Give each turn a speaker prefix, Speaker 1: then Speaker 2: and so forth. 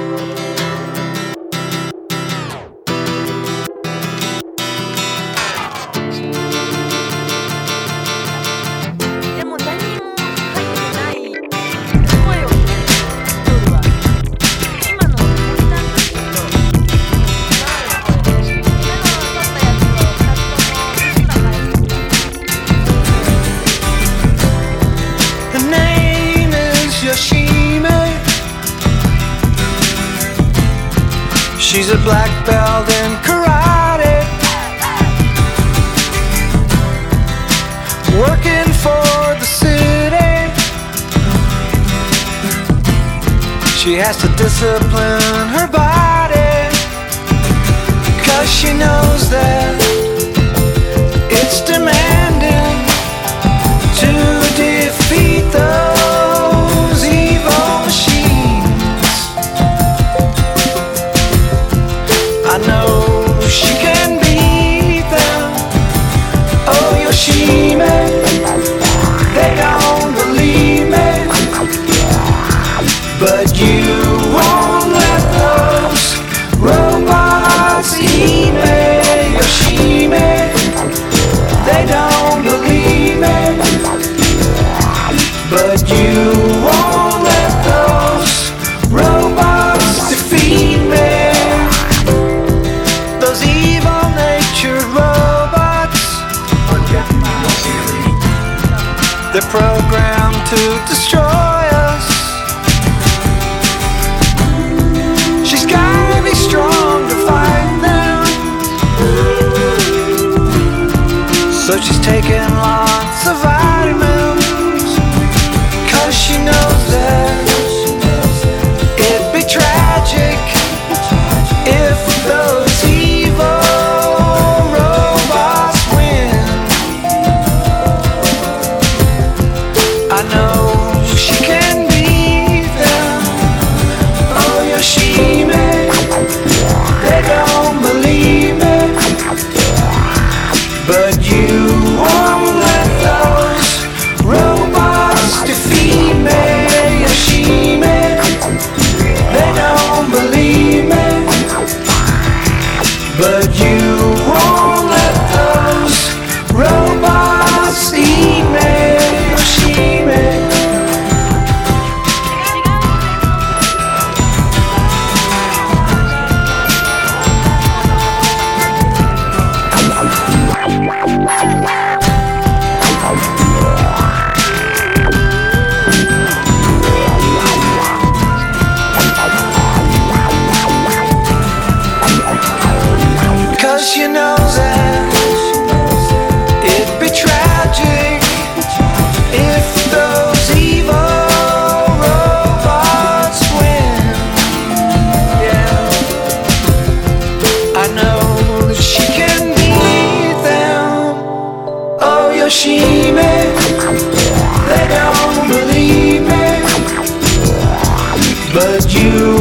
Speaker 1: でも何にも入ってない声を夜は今のモニターの時と今までの声で今の撮ったやつを2つともミスが入ってる。
Speaker 2: Her name is Yoshime. She's a black belt in karate, working for the city. She has to discipline her body, 'cause she knows that it's demanding to defeat those evil machines. I know she can beat them. Oh, Yoshime, they don't believe me, but you won't let those robots eat me. Yoshime, they don't believe me, but you won't let those robots defeat me. Those evil-natured robots, they're programmed to destroy us. She's gotta be strong to fight them, so she's taking lots of vitamins, 'cause she knows that it'd be tragic if those evil robots win. I know she can beat them. Oh, Yoshime, they don't believe me, but you won't let those robots defeat me. Yoshime, they don't believe me, but you won't let those robots eat me. Yoshime. Cause you know that it'd be tragic if those evil robots win. Yeah, I know that she can beat them. Oh, Yoshime, they don't believe me, but you